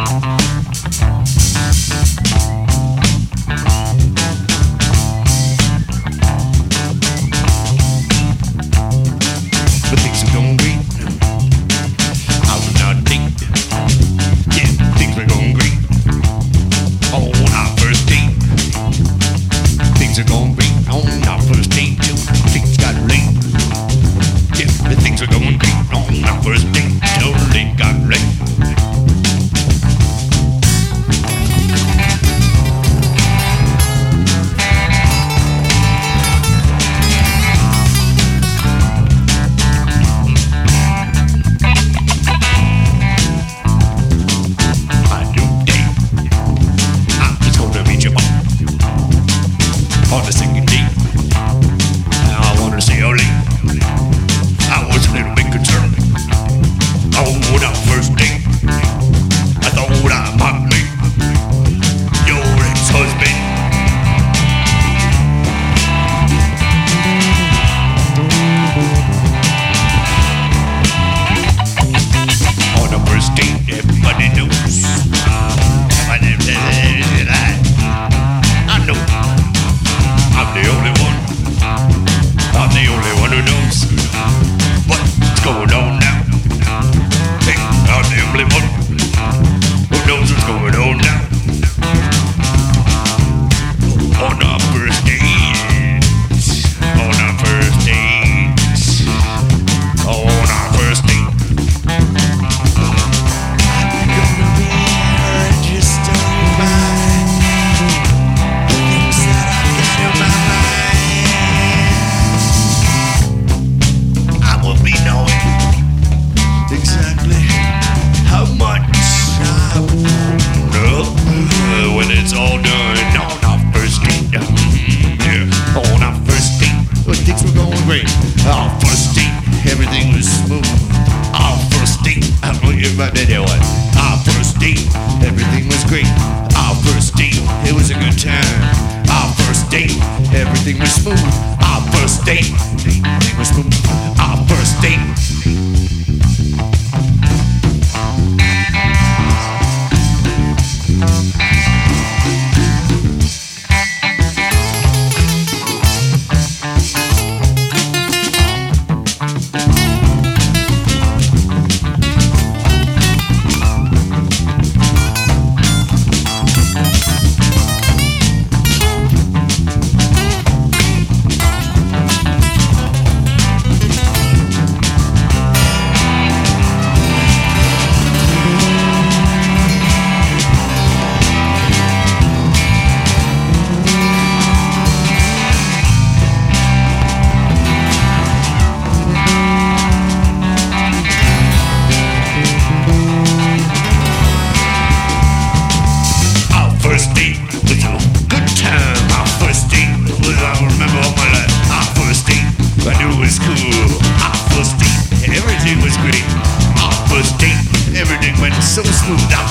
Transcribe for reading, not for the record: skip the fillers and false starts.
But things are going great. I was not late. Yeah, things were going great. On our first date. Things are going great. On our first date till things got late. Yeah, the things were going great. On our first date till it got late. On the second date, I wanted to say early. I was a little bit concerned. On our first date, I thought I might meet your ex-husband. On our first date, everybody knows. I know. I'm the only one. I'm the only one who knows what's going on now. Hey, I'm the only one who knows what's going on now. On our first date. On our first date. On our first date. I'm gonna be here just don't mind. Exactly how much I want when it's all done on our first date. Yeah, on our first date, things were going great. Our first date, everything was smooth. Our first date, I don't know if I did that one. Our first date, everything was great. Our first date, it was a good time. Our first date, everything was smooth. Our first date, everything was smooth. Our first date. First date was a good time. Our first date was, I remember all my life. Our first date, I knew it was cool. Our first date, everything was great. Our first date, everything went so smooth.